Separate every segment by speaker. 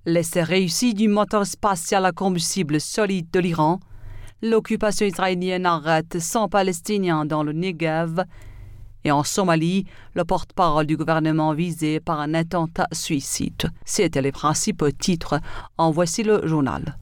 Speaker 1: l'essai réussi du moteur spatial à combustible solide de l'Iran, l'occupation israélienne arrête 100 Palestiniens dans le Negev, et en Somalie, le porte-parole du gouvernement visé par un attentat suicide. C'étaient les principaux titres. En voici le journal.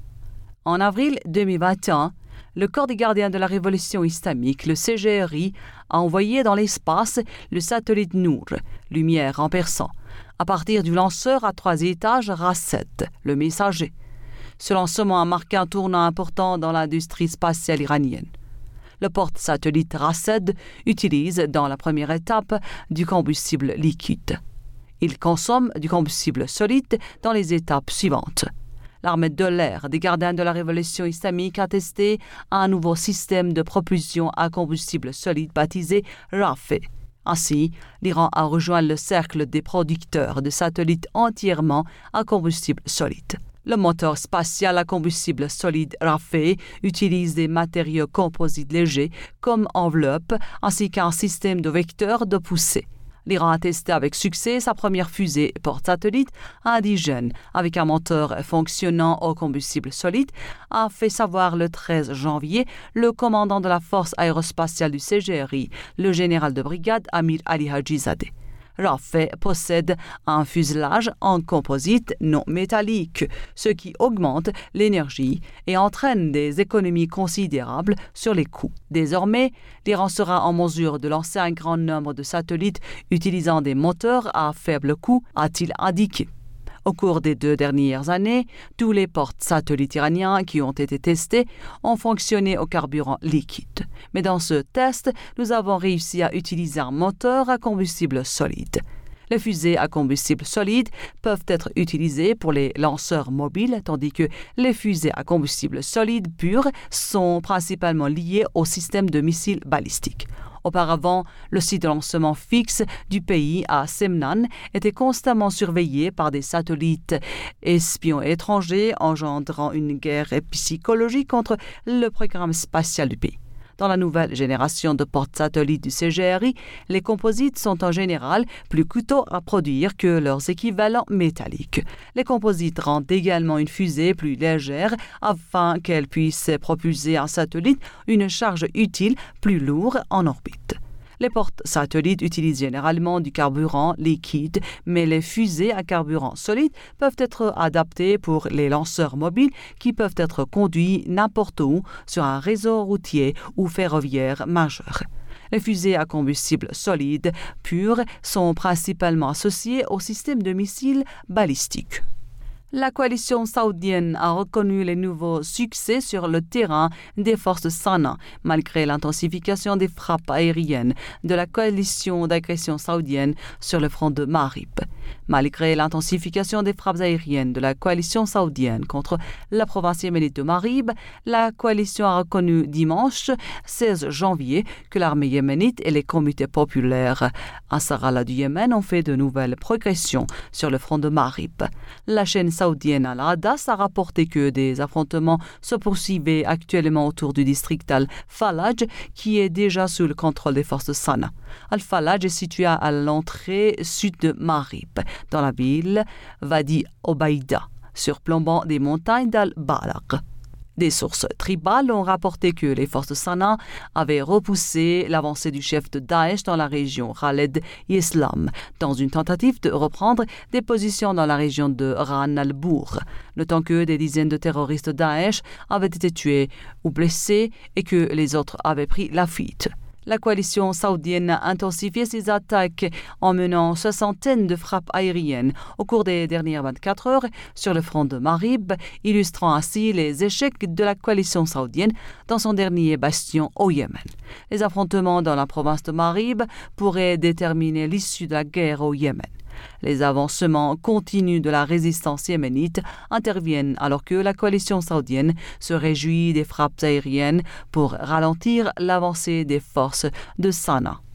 Speaker 1: En avril 2021, le Corps des gardiens de la révolution islamique, le CGRI, a envoyé dans l'espace le satellite Nour, lumière en persan, à partir du lanceur à 3 étages Rased, le messager. Ce lancement a marqué un tournant important dans l'industrie spatiale iranienne. Le porte-satellite Rased utilise dans la première étape du combustible liquide. Il consomme du combustible solide dans les étapes suivantes. L'armée de l'air des gardiens de la révolution islamique a testé un nouveau système de propulsion à combustible solide baptisé Rafeh. Ainsi, l'Iran a rejoint le cercle des producteurs de satellites entièrement à combustible solide. Le moteur spatial à combustible solide Rafeh utilise des matériaux composites légers comme enveloppes ainsi qu'un système de vecteurs de poussée. L'Iran a testé avec succès sa première fusée porte-satellite indigène avec un moteur fonctionnant au combustible solide, a fait savoir le 13 janvier le commandant de la force aérospatiale du CGRI, le général de brigade Amir Ali Hajizadeh. Rafeh possède un fuselage en composite non métallique, ce qui augmente l'énergie et entraîne des économies considérables sur les coûts. Désormais, l'Iran sera en mesure de lancer un grand nombre de satellites utilisant des moteurs à faible coût, a-t-il indiqué. Au cours des 2 dernières années, tous les porte-satellites iraniens qui ont été testés ont fonctionné au carburant liquide. Mais dans ce test, nous avons réussi à utiliser un moteur à combustible solide. Les fusées à combustible solide peuvent être utilisées pour les lanceurs mobiles, tandis que les fusées à combustible solide pur sont principalement liées au système de missiles balistiques. Auparavant, le site de lancement fixe du pays à Semnan était constamment surveillé par des satellites espions étrangers, engendrant une guerre psychologique contre le programme spatial du pays. Dans la nouvelle génération de porte-satellites du CGRI, les composites sont en général plus coûteux à produire que leurs équivalents métalliques. Les composites rendent également une fusée plus légère afin qu'elle puisse propulser un satellite une charge utile plus lourde en orbite. Les porte-satellites utilisent généralement du carburant liquide, mais les fusées à carburant solide peuvent être adaptées pour les lanceurs mobiles qui peuvent être conduits n'importe où sur un réseau routier ou ferroviaire majeur. Les fusées à combustible solide pur sont principalement associées au système de missiles balistiques. La coalition saoudienne a reconnu les nouveaux succès sur le terrain des forces Sana, malgré l'intensification des frappes aériennes de la coalition d'agression saoudienne sur le front de Marib. Malgré l'intensification des frappes aériennes de la coalition saoudienne contre la province yéménite de Marib, la coalition a reconnu dimanche 16 janvier que l'armée yéménite et les comités populaires Ansarallah du Yémen ont fait de nouvelles progressions sur le front de Marib. La chaîne saoudienne Al-Hadas a rapporté que des affrontements se poursuivaient actuellement autour du district Al-Falaj, qui est déjà sous le contrôle des forces Sana. Al-Falaj est situé à l'entrée sud de Marib, dans la ville Wadi Obaïda, surplombant des montagnes d'Al-Balagh. Des sources tribales ont rapporté que les forces Sana avaient repoussé l'avancée du chef de Daesh dans la région Khaled Yeslam, dans une tentative de reprendre des positions dans la région de Ran al-Bour, notant que des dizaines de terroristes Daesh avaient été tués ou blessés et que les autres avaient pris la fuite. La coalition saoudienne a intensifié ses attaques en menant soixantaine de frappes aériennes au cours des dernières 24 heures sur le front de Marib, illustrant ainsi les échecs de la coalition saoudienne dans son dernier bastion au Yémen. Les affrontements dans la province de Marib pourraient déterminer l'issue de la guerre au Yémen. Les avancements continus de la résistance yéménite interviennent alors que la coalition saoudienne se réjouit des frappes aériennes pour ralentir l'avancée des forces de Sana.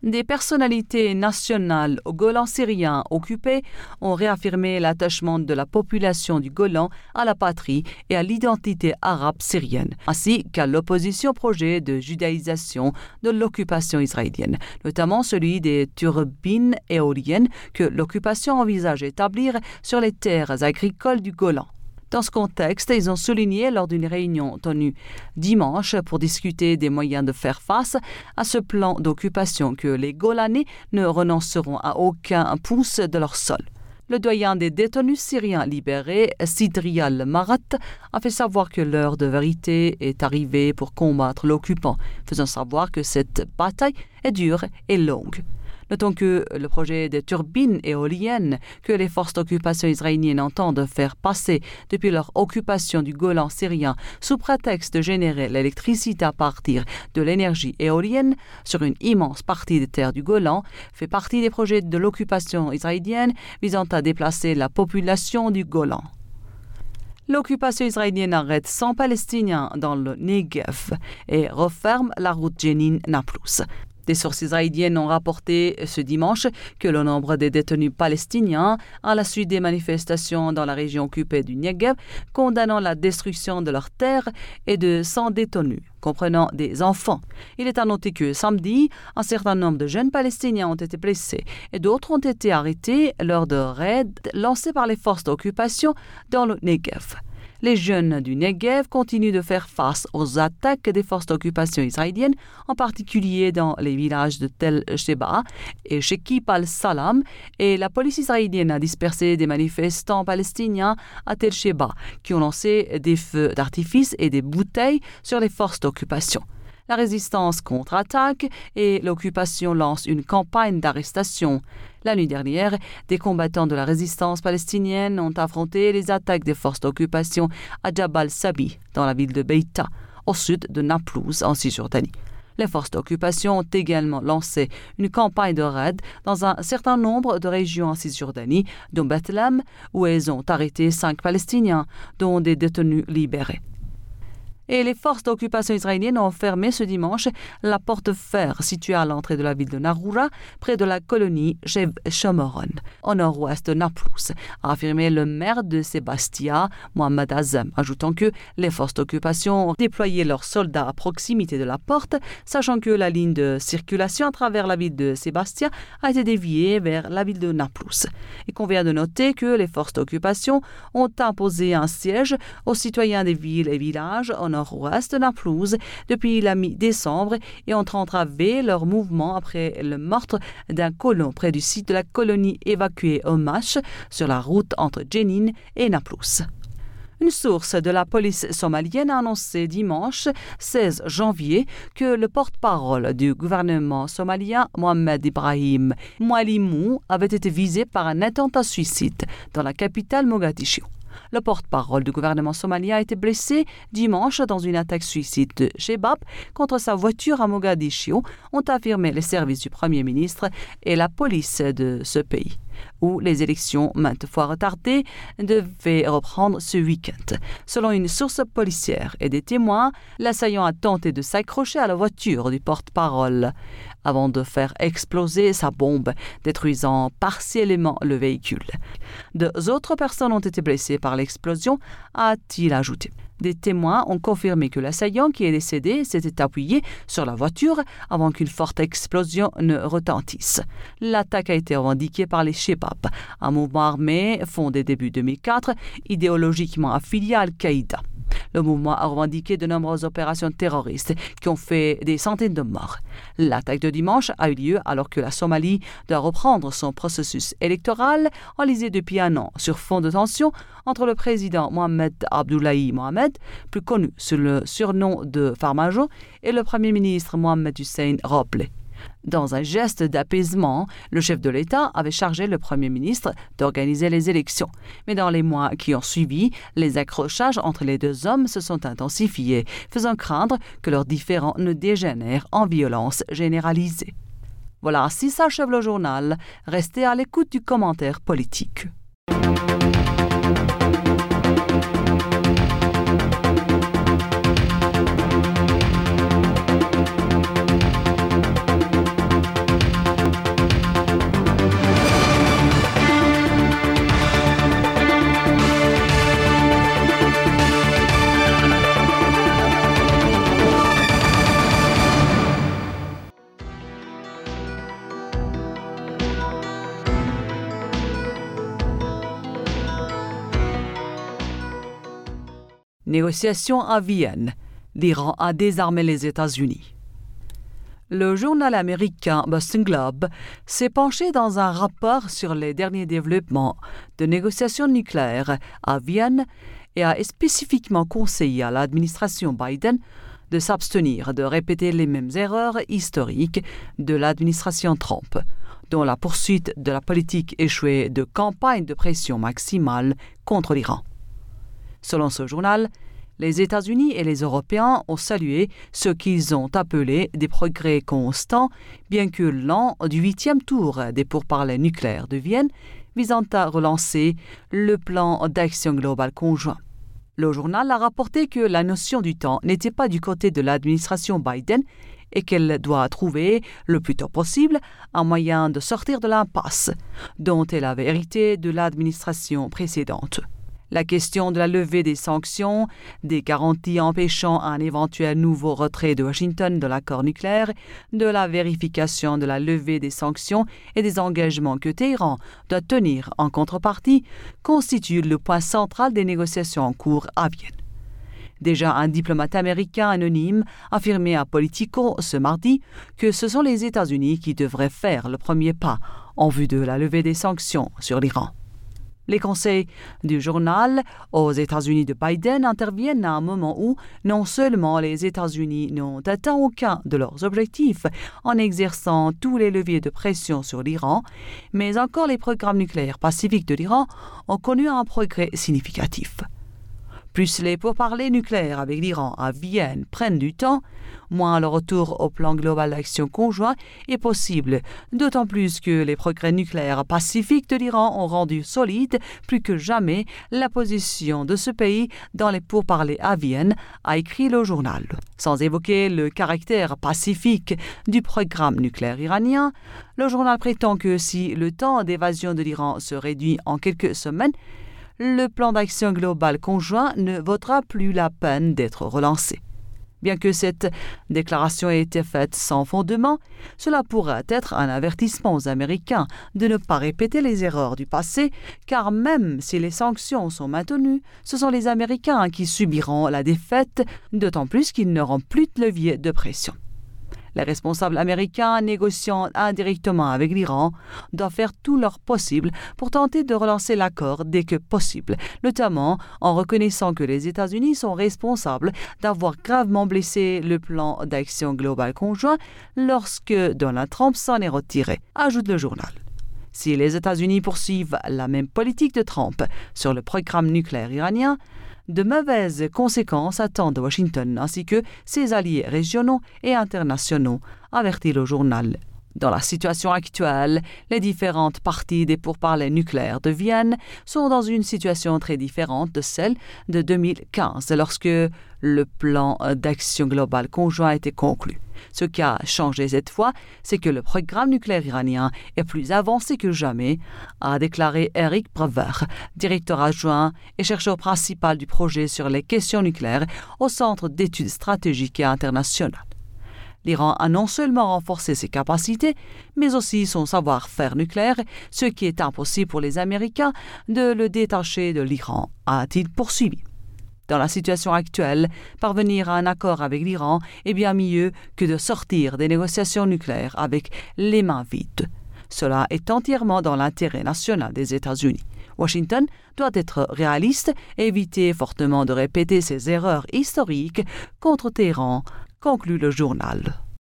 Speaker 1: Des personnalités nationales au Golan syrien occupé ont réaffirmé l'attachement de la population du Golan à la patrie et à l'identité arabe syrienne, ainsi qu'à l'opposition au projet de judaïsation de l'occupation israélienne, notamment celui des turbines éoliennes que l'occupation envisage d'établir sur les terres agricoles du Golan. Dans ce contexte, ils ont souligné lors d'une réunion tenue dimanche pour discuter des moyens de faire face à ce plan d'occupation que les Golanais ne renonceront à aucun pouce de leur sol. Le doyen des détenus syriens libérés, Sidrial Marat, a fait savoir que l'heure de vérité est arrivée pour combattre l'occupant, faisant savoir que cette bataille est dure et longue. Notons que le projet de turbines éoliennes que les forces d'occupation israéliennes entendent faire passer depuis leur occupation du Golan syrien sous prétexte de générer l'électricité à partir de l'énergie éolienne sur une immense partie des terres du Golan fait partie des projets de l'occupation israélienne visant à déplacer la population du Golan. L'occupation israélienne arrête 100 Palestiniens dans le Negev et referme la route Jenin-Naplouse. Des sources israéliennes ont rapporté ce dimanche que le nombre des détenus palestiniens à la suite des manifestations dans la région occupée du Negev condamnant la destruction de leurs terres est de 100 détenus, comprenant des enfants. Il est à noter que samedi, un certain nombre de jeunes Palestiniens ont été blessés et d'autres ont été arrêtés lors de raids lancés par les forces d'occupation dans le Negev. Les jeunes du Negev continuent de faire face aux attaques des forces d'occupation israéliennes, en particulier dans les villages de Tel Sheba et Shekip al-Salam, et la police israélienne a dispersé des manifestants palestiniens à Tel Sheba qui ont lancé des feux d'artifice et des bouteilles sur les forces d'occupation. La résistance contre-attaque et l'occupation lancent une campagne d'arrestation. La nuit dernière, des combattants de la résistance palestinienne ont affronté les attaques des forces d'occupation à Jabal Sabi, dans la ville de Beïta, au sud de Naplouse, en Cisjordanie. Les forces d'occupation ont également lancé une campagne de raids dans un certain nombre de régions en Cisjordanie, dont Bethléem, où elles ont arrêté 5 Palestiniens, dont des détenus libérés. Et les forces d'occupation israéliennes ont fermé ce dimanche la porte de fer située à l'entrée de la ville de Naroura, près de la colonie Shev Shomoron, au nord-ouest de Naplouse, a affirmé le maire de Sébastia, Mohamed Azem, ajoutant que les forces d'occupation ont déployé leurs soldats à proximité de la porte, sachant que la ligne de circulation à travers la ville de Sébastia a été déviée vers la ville de Naplouse. Il convient de noter que les forces d'occupation ont imposé un siège aux citoyens des villes et villages au nord-ouest de Naplouse depuis la mi-décembre et ont entravé leur mouvement après le meurtre d'un colon près du site de la colonie évacuée au Mash sur la route entre Jenin et Naplouse. Une source de la police somalienne a annoncé dimanche 16 janvier que le porte-parole du gouvernement somalien, Mohamed Ibrahim Mwalimou, avait été visé par un attentat suicide dans la capitale Mogadiscio. Le porte-parole du gouvernement somalien a été blessé dimanche dans une attaque suicide de Shebab contre sa voiture à Mogadiscio, ont affirmé les services du Premier ministre et la police de ce pays, où les élections maintes fois retardées devaient reprendre ce week-end. Selon une source policière et des témoins, l'assaillant a tenté de s'accrocher à la voiture du porte-parole avant de faire exploser sa bombe, détruisant partiellement le véhicule. 2 autres personnes ont été blessées par l'explosion, a-t-il ajouté. Des témoins ont confirmé que l'assaillant qui est décédé s'était appuyé sur la voiture avant qu'une forte explosion ne retentisse. L'attaque a été revendiquée par les Shebab, un mouvement armé fondé début 2004, idéologiquement affilié à Al-Qaïda. Le mouvement a revendiqué de nombreuses opérations terroristes qui ont fait des centaines de morts. L'attaque de dimanche a eu lieu alors que la Somalie doit reprendre son processus électoral enlisé depuis un an sur fond de tension entre le président Mohamed Abdullahi Mohamed, plus connu sous le surnom de Farmajo, et le premier ministre Mohamed Hussein Roble. Dans un geste d'apaisement, le chef de l'État avait chargé le Premier ministre d'organiser les élections. Mais dans les mois qui ont suivi, les accrochages entre les 2 hommes se sont intensifiés, faisant craindre que leurs différends ne dégénèrent en violence généralisée. Voilà, ainsi s'achève le journal. Restez à l'écoute du commentaire politique. Négociations à Vienne. L'Iran a désarmé les États-Unis. Le journal américain Boston Globe s'est penché dans un rapport sur les derniers développements de négociations nucléaires à Vienne et a spécifiquement conseillé à l'administration Biden de s'abstenir de répéter les mêmes erreurs historiques de l'administration Trump, dont la poursuite de la politique échouée de campagne de pression maximale contre l'Iran. Selon ce journal, les États-Unis et les Européens ont salué ce qu'ils ont appelé des progrès constants, bien que lents, du 8e tour des pourparlers nucléaires de Vienne, visant à relancer le plan d'action globale conjoint. Le journal a rapporté que la notion du temps n'était pas du côté de l'administration Biden et qu'elle doit trouver, le plus tôt possible, un moyen de sortir de l'impasse dont elle avait hérité de l'administration précédente. La question de la levée des sanctions, des garanties empêchant un éventuel nouveau retrait de Washington de l'accord nucléaire, de la vérification de la levée des sanctions et des engagements que Téhéran doit tenir en contrepartie constitue le point central des négociations en cours à Vienne. Déjà, un diplomate américain anonyme affirmait à Politico ce mardi que ce sont les États-Unis qui devraient faire le premier pas en vue de la levée des sanctions sur l'Iran. Les conseils du journal aux États-Unis de Biden interviennent à un moment où non seulement les États-Unis n'ont atteint aucun de leurs objectifs en exerçant tous les leviers de pression sur l'Iran, mais encore les programmes nucléaires pacifiques de l'Iran ont connu un progrès significatif. Plus les pourparlers nucléaires avec l'Iran à Vienne prennent du temps, moins le retour au plan global d'action conjoint est possible, d'autant plus que les progrès nucléaires pacifiques de l'Iran ont rendu solide plus que jamais la position de ce pays dans les pourparlers à Vienne, a écrit le journal. Sans évoquer le caractère pacifique du programme nucléaire iranien, le journal prétend que si le temps d'évasion de l'Iran se réduit en quelques semaines, le plan d'action global conjoint ne vaudra plus la peine d'être relancé. Bien que cette déclaration ait été faite sans fondement, cela pourrait être un avertissement aux Américains de ne pas répéter les erreurs du passé, car même si les sanctions sont maintenues, ce sont les Américains qui subiront la défaite, d'autant plus qu'ils n'auront plus de levier de pression. Les responsables américains négociant indirectement avec l'Iran doivent faire tout leur possible pour tenter de relancer l'accord dès que possible, notamment en reconnaissant que les États-Unis sont responsables d'avoir gravement blessé le plan d'action global conjoint lorsque Donald Trump s'en est retiré, ajoute le journal. Si les États-Unis poursuivent la même politique de Trump sur le programme nucléaire iranien, de mauvaises conséquences attendent Washington ainsi que ses alliés régionaux et internationaux, avertit le journal. Dans la situation actuelle, les différentes parties des pourparlers nucléaires de Vienne sont dans une situation très différente de celle de 2015, lorsque le plan d'action globale conjoint a été conclu. Ce qui a changé cette fois, c'est que le programme nucléaire iranien est plus avancé que jamais, a déclaré Eric Brewer, directeur adjoint et chercheur principal du projet sur les questions nucléaires au Centre d'études stratégiques et internationales. L'Iran a non seulement renforcé ses capacités, mais aussi son savoir-faire nucléaire, ce qui est impossible pour les Américains de le détacher de l'Iran, a-t-il poursuivi. Dans la situation actuelle, parvenir à un accord avec l'Iran est bien mieux que de sortir des négociations nucléaires avec les mains vides. Cela est entièrement dans l'intérêt national des États-Unis. Washington doit être réaliste et éviter fortement de répéter ses erreurs historiques contre Téhéran, conclut le journal.